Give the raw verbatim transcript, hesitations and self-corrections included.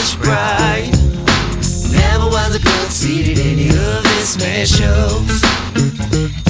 such pride. Never was a good seat at any of this man's shows.